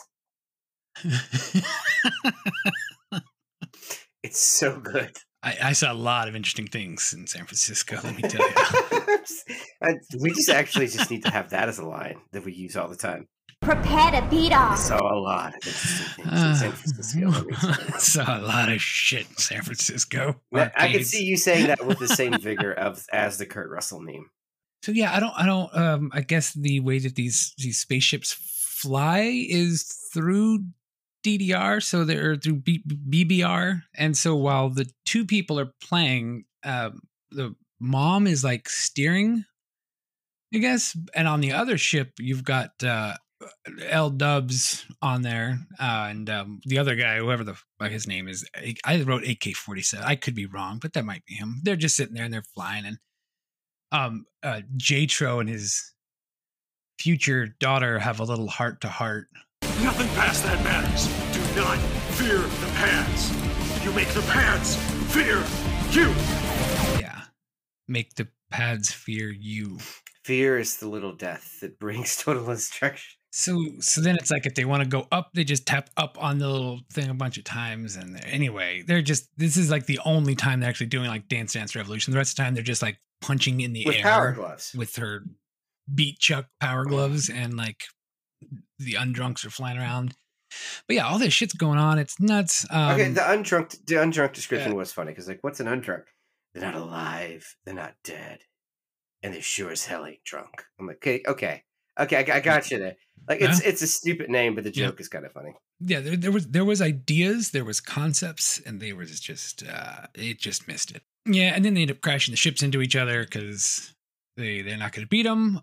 It's so good. I saw a lot of interesting things in San Francisco, let me tell you. We just need to have that as a line that we use all the time. Prepare to beat off. I saw a lot of interesting things in San Francisco. Saw a lot of shit in San Francisco. I could see you saying that with the same vigor as the Kurt Russell meme. So yeah, I guess the way that these spaceships fly is through DDR, so they're through BBR, and so while the two people are playing, the mom is like steering, I guess, and on the other ship you've got L-Dubs on there, and the other guy, whoever the fuck his name is, I wrote AK-47. I could be wrong, but that might be him. They're just sitting there and they're flying, and Jatro and his future daughter have a little heart-to-heart. Nothing past that matters. Do not fear the pads. You make the pads fear you. Yeah. Make the pads fear you. Fear is the little death that brings total destruction. So then it's like if they want to go up, they just tap up on the little thing a bunch of times. And anyway, this is like the only time they're actually doing like Dance Dance Revolution. The rest of the time they're just like punching in the air. With power gloves. With her Beat Chuck power gloves, and like the undrunks are flying around. But yeah, all this shit's going on. It's nuts. Okay, the undrunk description was funny because like, what's an undrunk? They're not alive. They're not dead. and they sure as hell ain't drunk. I'm like, okay, I got you there. Like it's a stupid name, but the joke is kind of funny. Yeah, there was ideas, there was concepts, and they was just it just missed it. Yeah, and then they end up crashing the ships into each other because they're not going to beat them.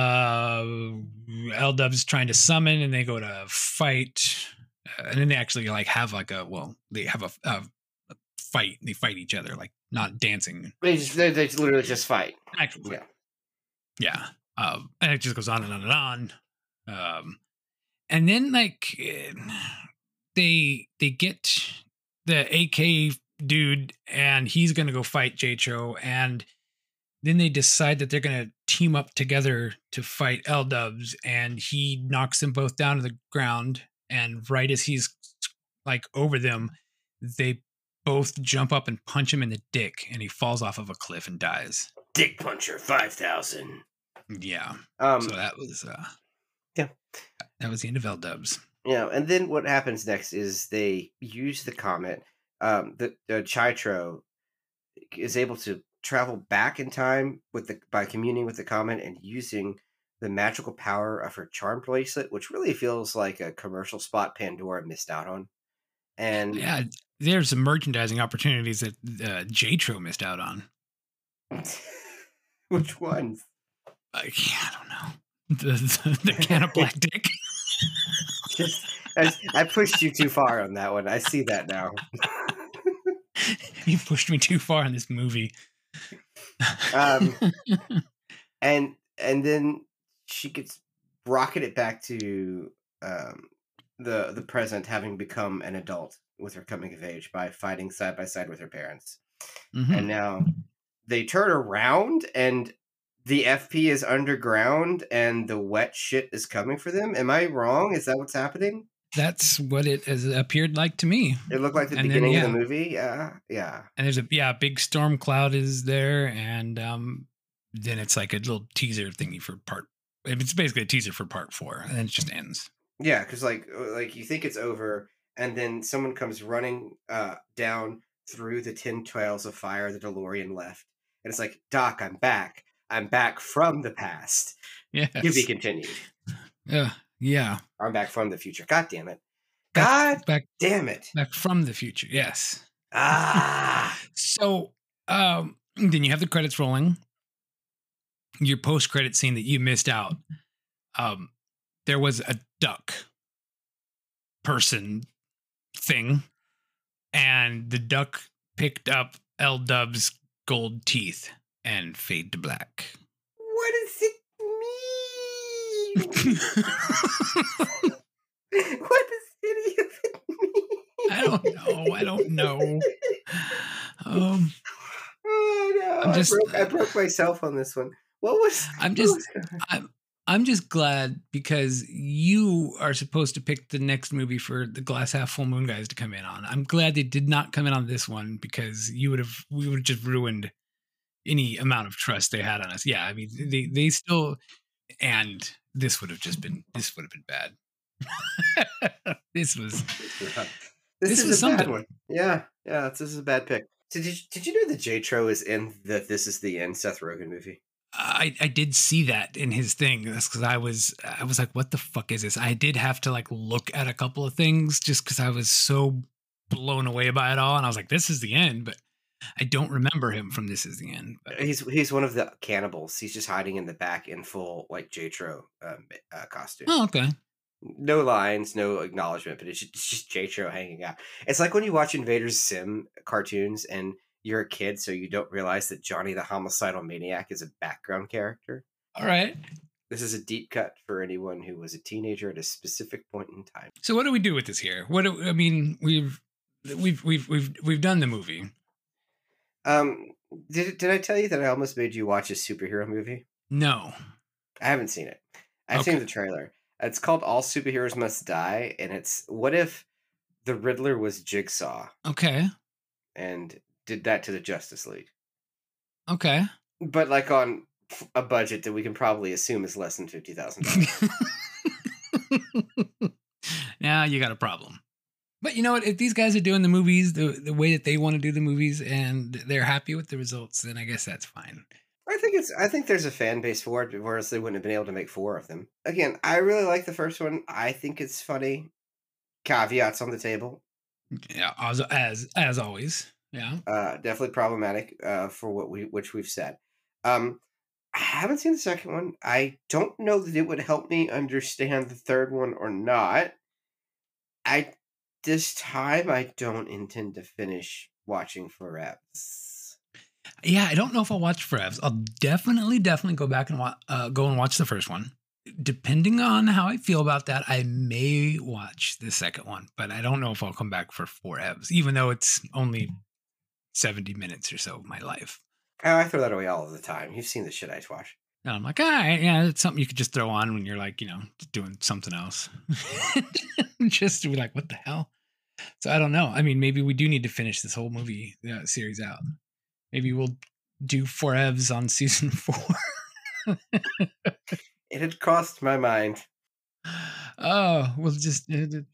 L-Dub's trying to summon, and they go to fight, and then they actually like have like they have a fight. They fight each other, like not dancing. They literally just fight. Actually, yeah. And it just goes on and on and on. And then like they get the AK dude, and he's gonna go fight J-Tro, and then they decide that they're gonna team up together to fight L-Dubs, and he knocks them both down to the ground, and right as he's like over them, they both jump up and punch him in the dick, and he falls off of a cliff and dies. Dick Puncher 5000. Yeah. So that was that was the end of L-Dubs. Yeah, and then what happens next is they use the comet. The J-Tro is able to travel back in time by communing with the comet and using the magical power of her charm bracelet, which really feels like a commercial spot Pandora missed out on. And yeah, there's some merchandising opportunities that J-Tro missed out on. Which ones? I don't know. The can of black dick. I pushed you too far on that one. I see that now. You pushed me too far on this movie. And then she gets rocketed back to the present, having become an adult with her coming of age by fighting side by side with her parents. Mm-hmm. And now they turn around and the FP is underground and the wet shit is coming for them. Am I wrong? Is that what's happening? That's what it has appeared like to me. It looked like the beginning of the movie. Yeah. And there's a big storm cloud is there, and then it's like a little teaser thingy for it's basically a teaser for part 4, and then it just ends. Yeah, because like you think it's over, and then someone comes running down through the 10 trails of fire the DeLorean left, and it's like, Doc, I'm back. I'm back from the past. Yes. To be continued. Yeah. I'm back from the future. God damn it. Back damn it. Back from the future. Yes. So then you have the credits rolling. Your post-credit scene that you missed out. There was a duck person thing, and the duck picked up L-Dub's gold teeth and fade to black. What does it mean? What does any of it mean? I don't know. Oh no! I broke myself on this one. What was? I'm just glad because you are supposed to pick the next movie for the Glass Half Full Moon guys to come in on. I'm glad they did not come in on this one because we would have just ruined any amount of trust they had on us. Yeah, I mean they still, and this would have been bad. This was something. Bad one. Yeah, this is a bad pick. So did you know that J-Tro is in the This Is the End Seth Rogen movie? I did see that in his thing. That's because I was like, what the fuck is this? I did have to like look at a couple of things just because I was so blown away by it all, and I was like, this is the end, but I don't remember him from This Is the End. But he's one of the cannibals. He's just hiding in the back in full like J-Tro costume. Oh, okay. No lines, no acknowledgement, but it's just J-Tro hanging out. It's like when you watch Invader Sim cartoons and you're a kid, so you don't realize that Johnny the Homicidal Maniac is a background character. All right. This is a deep cut for anyone who was a teenager at a specific point in time. So what do we do with this here? We've done the movie. Did I tell you that I almost made you watch a superhero movie? No. I haven't seen it. I've seen the trailer. It's called All Superheroes Must Die, and it's what if the Riddler was Jigsaw? Okay. And did that to the Justice League. Okay. But like on a budget that we can probably assume is less than $50,000. Now you got a problem. But you know what? If these guys are doing the movies the way that they want to do the movies and they're happy with the results, then I guess that's fine. I think there's a fan base for it, whereas they wouldn't have been able to make 4 of them. Again, I really like the first one. I think it's funny. Caveats on the table. Yeah, as always. Yeah. Definitely problematic for which we've said. I haven't seen the second one. I don't know that it would help me understand the third one or not. This time I don't intend to finish watching Forevs. Yeah, I don't know if I'll watch Forevs. I'll definitely go back and go and watch the first one. Depending on how I feel about that, I may watch the second one, but I don't know if I'll come back for Forevs, even though it's only 70 minutes or so of my life. Oh, I throw that away all of the time. You've seen the shit I watch. And I'm like, all right, yeah, it's something you could just throw on when you're like, doing something else. Just to be like, what the hell? So I don't know. I mean, maybe we do need to finish this whole movie series out. Maybe we'll do Forevs on season 4. It had crossed my mind. Oh, we'll just.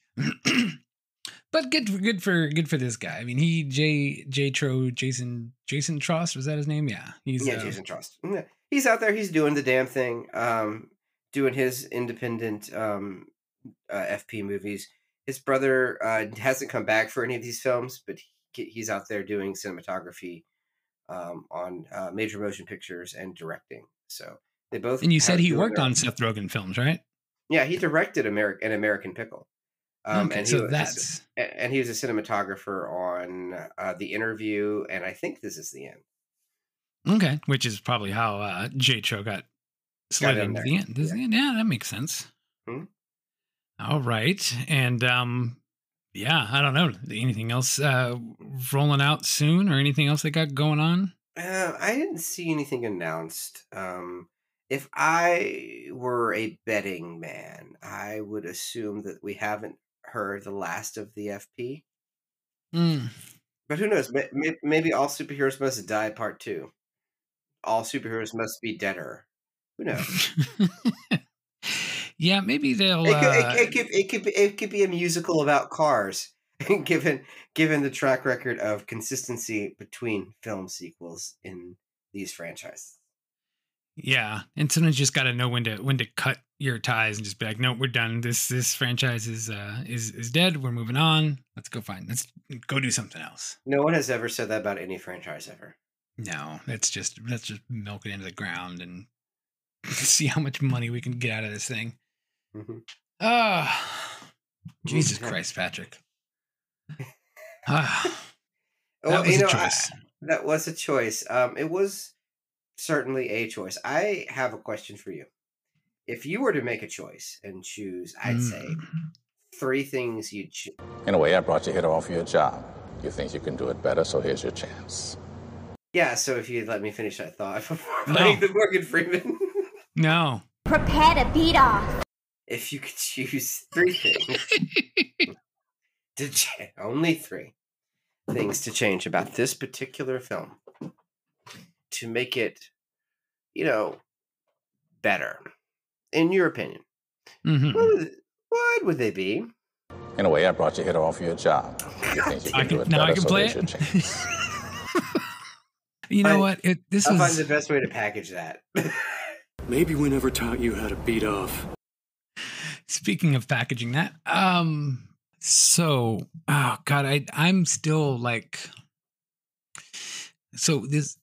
But good for this guy. I mean, Jason Trost, was that his name? Yeah, Jason Trost. Yeah. He's out there. He's doing the damn thing. Doing his independent FP movies. His brother hasn't come back for any of these films, but he's out there doing cinematography on major motion pictures and directing. So they both. And you said he worked on Seth Rogen films, right? Yeah, he directed an American Pickle. Okay, and so he was a cinematographer on The Interview, and I think This Is the End. Okay, which is probably how J. Cho got slid into the end. Yeah, that makes sense. Hmm? All right, and yeah, I don't know. Anything else rolling out soon, or anything else they got going on? I didn't see anything announced. If I were a betting man, I would assume that we haven't heard the last of the FP. But who knows? Maybe All Superheroes Must Die Part 2. All Superheroes Must Be Deader. Who knows? Yeah, maybe they'll. It could be a musical about cars, given the track record of consistency between film sequels in these franchises. Yeah, and sometimes you just got to know when to cut your ties and just be like, no, we're done. This franchise is dead. We're moving on. Let's go do something else. No one has ever said that about any franchise ever. No, let's just milk it into the ground and see how much money we can get out of this thing. Mm-hmm. Jesus Christ, Patrick. That was a choice. That was a choice. It was certainly a choice. I have a question for you. If you were to make a choice and choose, I'd say 3 things you'd choose. In a way, I brought you here to offer you a job. You think you can do it better, so here's your chance. Yeah, so if you'd let me finish that thought before playing the Morgan Freeman. No. Prepare to beat off. If you could choose 3 things, only 3 things to change about this particular film to make it, better, in your opinion, what would they be? In a way, I brought you here to offer you a job. You think you can do it better, I can play so here's your chance. You know what? I'll find the best way to package that. Maybe we never taught you how to beat off. Speaking of packaging that, so, oh God, I'm still like, so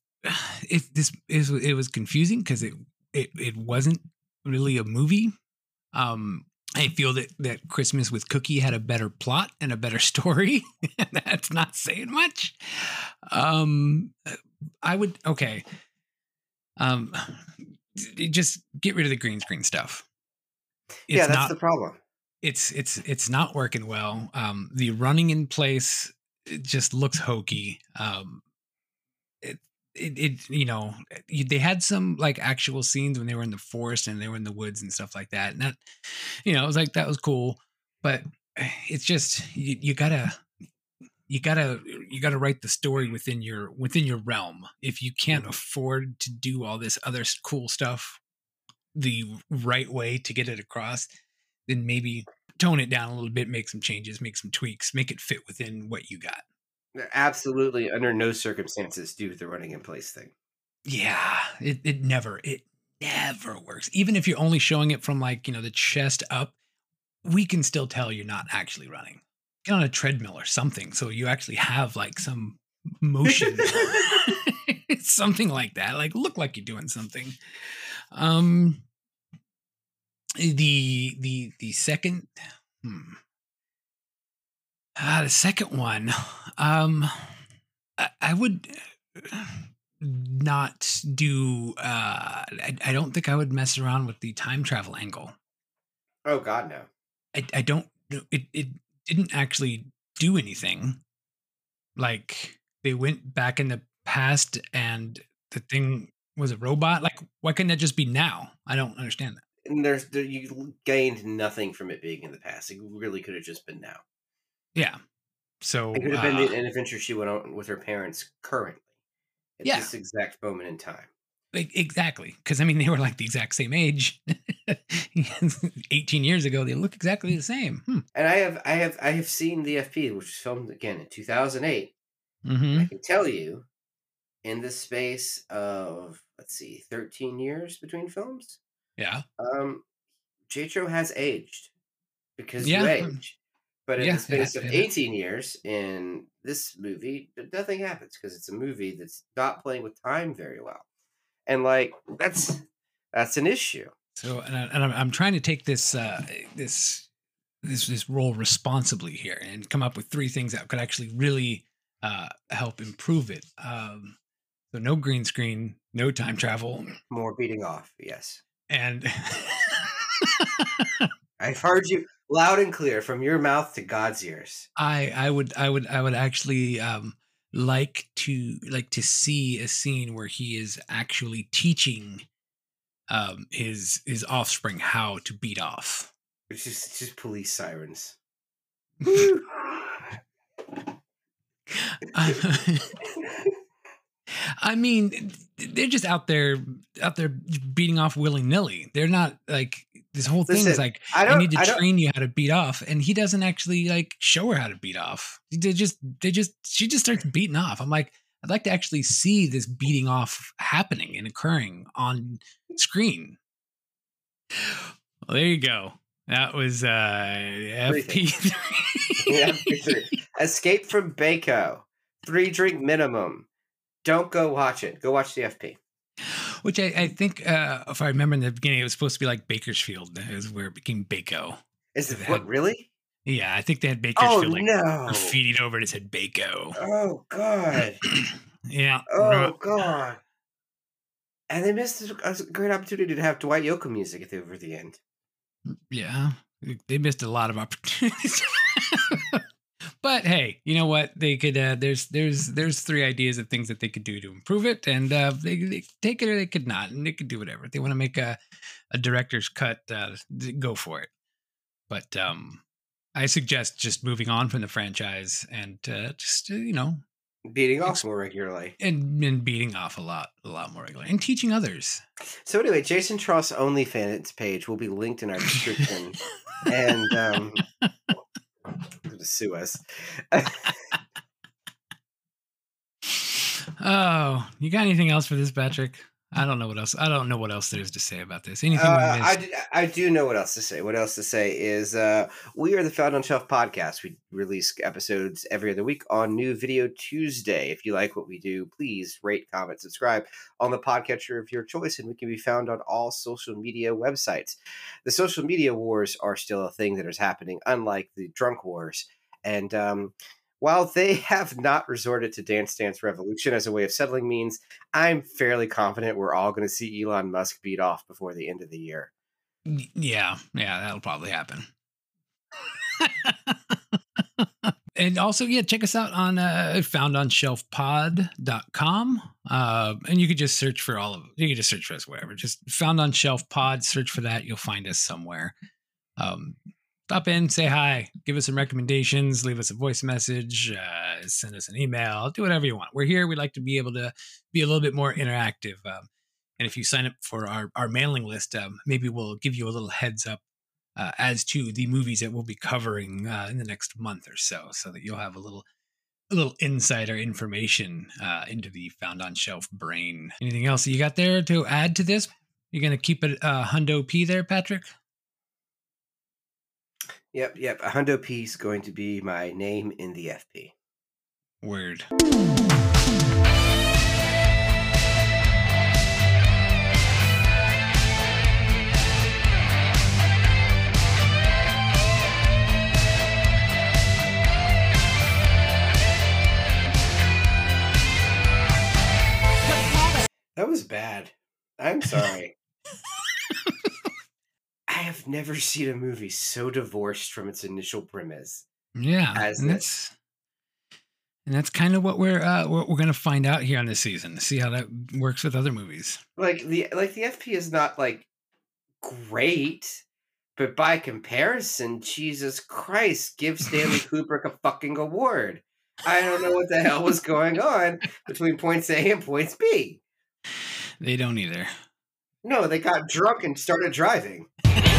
it was confusing because it wasn't really a movie. I feel that Christmas with Cookie had a better plot and a better story. That's not saying much. Just get rid of the green screen stuff. That's the problem. It's not working well. The running in place, it just looks hokey. They had some like actual scenes when they were in the forest and they were in the woods and stuff like that. And that, it was like, that was cool, but it's just, you gotta write the story within your realm. If you can't afford to do all this other cool stuff the right way to get it across, then maybe tone it down a little bit, make some changes, make some tweaks, make it fit within what you got. Absolutely, under no circumstances do the running in place thing. Yeah, it never works. Even if you're only showing it from like, the chest up, we can still tell you're not actually running. Get on a treadmill or something so you actually have like some motion. It's something like that. Like look like you're doing something. The second the second one, I would not do I don't think I would mess around with the time travel angle. Oh God, no. I don't, it didn't actually do anything. Like they went back in the past and the thing was a robot. Like why couldn't that just be now? I don't understand that. And you gained nothing from it being in the past. It really could have just been now. Yeah. So it could have been an adventure she went on with her parents currently at this exact moment in time. Exactly. Because I mean, they were like the exact same age. 18 years ago, they look exactly the same. And I have seen the FP, which was filmed again in 2008. Mm-hmm. I can tell you, in the space of 13 years between films. Yeah. J-Tro has aged because you age. But in the space of 18 years in this movie, nothing happens because it's a movie that's not playing with time very well. And like that's an issue. So, and I'm trying to take this role responsibly here and come up with 3 things that could actually really help improve it. So no green screen, no time travel, more beating off. Yes, and I've heard you loud and clear from your mouth to God's ears. I would actually like to see a scene where he is actually teaching his offspring how to beat off. It's just police sirens. I mean, they're just out there beating off willy-nilly. They're not like this whole thing is like I need to train you how to beat off, and he doesn't actually like show her how to beat off. She just starts beating off. I'm like, I'd like to actually see this beating off happening and occurring on screen. Well, there you go. That was FP3. Escape from Baco. 3-drink minimum. Don't go watch it. Go watch the FP. Which I think, if I remember in the beginning, it was supposed to be like Bakersfield is where it became Baco. Is it what, really? Yeah, I think they had Bakersfield no. graffitied over it. It said Baco. Oh, God. Yeah. Oh, God. And they missed a great opportunity to have Dwight Yoakam music over the end. Yeah. They missed a lot of opportunities. But hey, you know what? They could. There's 3 ideas of things that they could do to improve it, and they take it or they could not, and they could do whatever. If they want to make a director's cut, go for it. But I suggest just moving on from the franchise and just beating off more regularly, and beating off a lot more regularly, and teaching others. So anyway, Jason Tross OnlyFans page will be linked in our description, and. To sue us. Oh, you got anything else for this, Patrick? I don't know what else. I don't know what else there is to say about this. Anything we missed? I do know what else to say. What else to say is we are the Found on Shelf podcast. We release episodes every other week on New Video Tuesday. If you like what we do, please rate, comment, subscribe on the podcatcher of your choice, and we can be found on all social media websites. The social media wars are still a thing that is happening, unlike the drunk wars. And while they have not resorted to Dance Dance Revolution as a way of settling means, I'm fairly confident we're all going to see Elon Musk beat off before the end of the year. Yeah, that'll probably happen. And also, check us out on foundonshelfpod.com. And you could just search for you could just search for us wherever. Just Found on Shelf Pod, search for that. You'll find us somewhere. Stop in, say hi, give us some recommendations, leave us a voice message, send us an email, do whatever you want. We're here. We'd like to be able to be a little bit more interactive. And if you sign up for our mailing list, maybe we'll give you a little heads up as to the movies that we'll be covering in the next month or so that you'll have a little little insider information into the Found on Shelf brain. Anything else you got there to add to this? You're going to keep it Hundo P there, Patrick? Yep. A Hundo P is going to be my name in the FP. Word. That was bad. I'm sorry. I have never seen a movie so divorced from its initial premise. Yeah, as that's kind of what we're going to find out here on this season to see how that works with other movies. Like the FP is not like great, but by comparison, Jesus Christ, give Stanley Kubrick a fucking award. I don't know what the hell was going on between points A and points B. They don't either. No, they got drunk and started driving.